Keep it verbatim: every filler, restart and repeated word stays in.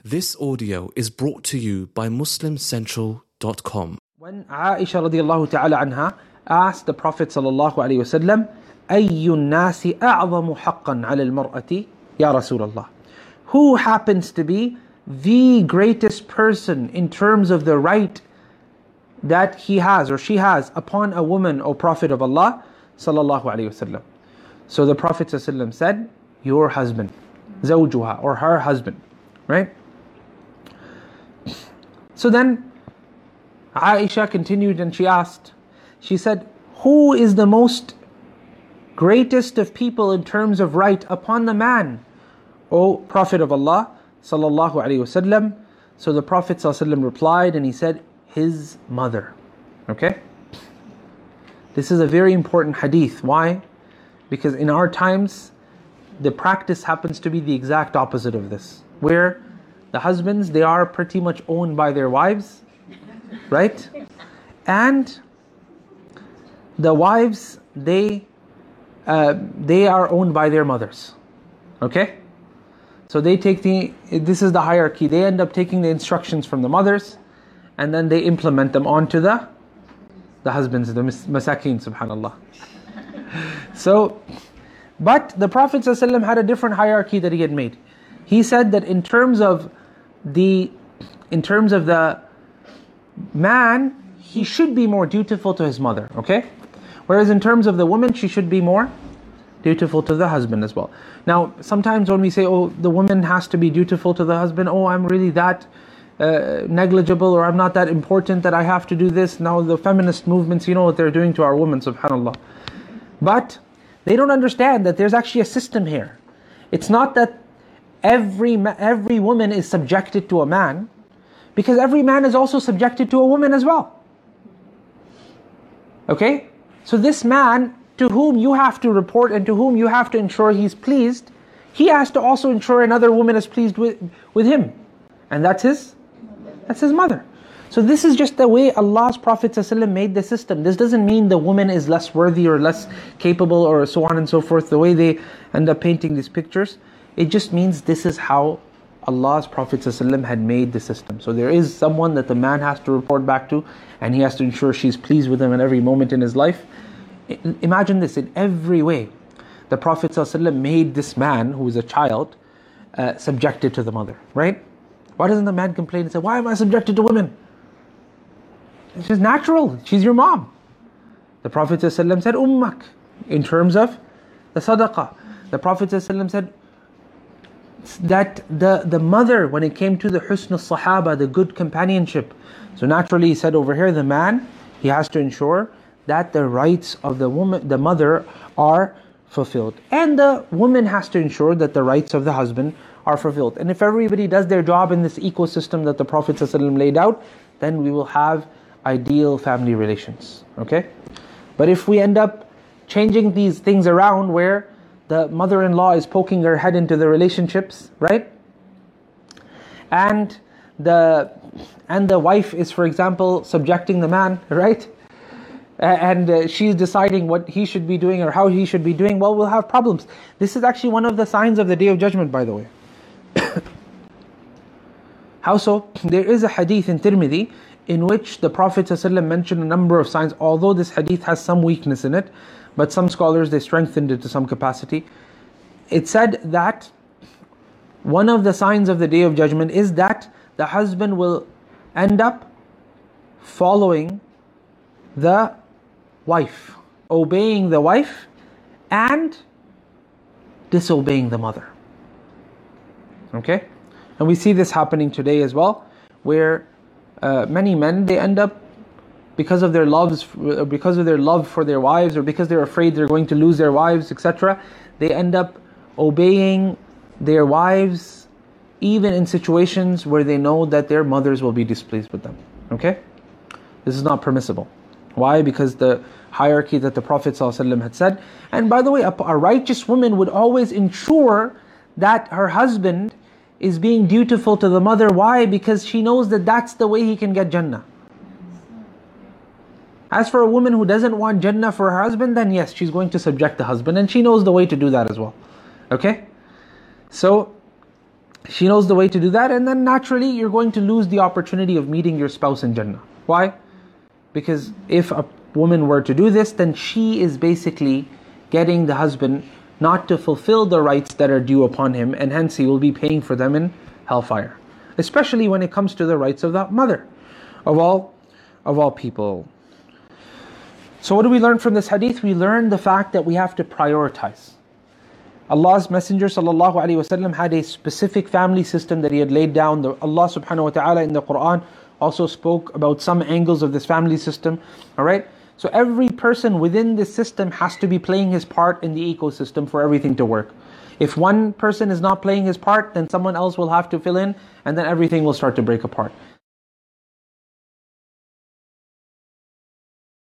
This audio is brought to you by Muslim Central dot com. When Aisha radiallahu ta'ala anha asked the Prophet sallallahu alayhi wa sallam, أَيُّ النَّاسِ أَعْظَمُ حَقًّا عَلَى الْمَرْأَةِ يَا رَسُولَ اللَّهِ, who happens to be the greatest person in terms of the right that he has or she has upon a woman, O Prophet of Allah sallallahu alayhi wa sallam. So the Prophet sallallahu alayhi wa sallam said, your husband, zawjuha, or her husband, right? So then Aisha continued and she asked, she said, who is the most greatest of people in terms of right upon the man, O Prophet of Allah sallallahu alaihi wasallam? So the Prophet sallallahu alaihi wasallam replied and he said, his mother. Okay? This is a very important hadith. Why? Because in our times, the practice happens to be the exact opposite of this, where the husbands, they are pretty much owned by their wives, right? And the wives, they uh, they are owned by their mothers. Okay? So they take the, this is the hierarchy. They end up taking the instructions from the mothers, and then they implement them onto the the husbands, the masakeen, subhanallah. So, but the Prophet ﷺ had a different hierarchy that he had made. He said that in terms of the in terms of the man, he should be more dutiful to his mother, okay? Whereas in terms of the woman, she should be more dutiful to the husband as well. Now, sometimes when we say, oh, the woman has to be dutiful to the husband, oh, I'm really that uh, negligible, or I'm not that important that I have to do this. Now the feminist movements, you know what they're doing to our women, subhanallah. But they don't understand that there's actually a system here. It's not that every every woman is subjected to a man, because every man is also subjected to a woman as well. Okay? So this man to whom you have to report and to whom you have to ensure he's pleased, he has to also ensure another woman is pleased with, with him. And that's his, that's his mother. So this is just the way Allah's Prophet ﷺ made the system. This doesn't mean the woman is less worthy or less capable or so on and so forth, the way they end up painting these pictures. It just means this is how Allah's Prophet ﷺ had made the system. So there is someone that the man has to report back to, and he has to ensure she's pleased with him in every moment in his life. Imagine this, in every way, the Prophet ﷺ made this man, who is a child, uh, subjected to the mother, right? Why doesn't the man complain and say, why am I subjected to women? It's just natural, she's your mom. The Prophet ﷺ said, ummak, in terms of the sadaqah. The Prophet ﷺ said that the, the mother, when it came to the husn al-sahaba, the good companionship. So naturally he said over here, the man, he has to ensure that the rights of the woman, the mother, are fulfilled. And the woman has to ensure that the rights of the husband are fulfilled. And if everybody does their job in this ecosystem that the Prophet ﷺ laid out, then we will have ideal family relations, okay? But if we end up changing these things around where the mother-in-law is poking her head into the relationships, right? And the and the wife is, for example, subjecting the man, right? And uh, she's deciding what he should be doing or how he should be doing, well, we'll have problems. This is actually one of the signs of the Day of Judgment, by the way. How so? There is a hadith in Tirmidhi in which the Prophet ﷺ mentioned a number of signs, although this hadith has some weakness in it, but some scholars, they strengthened it to some capacity. It said that one of the signs of the Day of Judgment is that the husband will end up following the wife, obeying the wife and disobeying the mother. Okay? And we see this happening today as well, where uh, many men, they end up, because of their loves, because of their love for their wives, or because they're afraid they're going to lose their wives, et cetera, they end up obeying their wives even in situations where they know that their mothers will be displeased with them. Okay? This is not permissible. Why? Because the hierarchy that the Prophet ﷺ had said. And by the way, a, a righteous woman would always ensure that her husband is being dutiful to the mother. Why? Because she knows that that's the way he can get Jannah. As for a woman who doesn't want Jannah for her husband, then yes, she's going to subject the husband, and she knows the way to do that as well. Okay? So, She knows the way to do that, and then naturally you're going to lose the opportunity of meeting your spouse in Jannah. Why? Because if a woman were to do this, then she is basically getting the husband not to fulfill the rights that are due upon him, and hence he will be paying for them in hellfire. Especially when it comes to the rights of the mother of all of all people. So what do we learn from this hadith? We learn the fact that we have to prioritize. Allah's Messenger sallallahu alaihi wasallam had a specific family system that He had laid down. The, Allah subhanahu wa ta'ala in the Quran also spoke about some angles of this family system. Alright? So every person within this system has to be playing his part in the ecosystem for everything to work. If one person is not playing his part, then someone else will have to fill in, and then everything will start to break apart.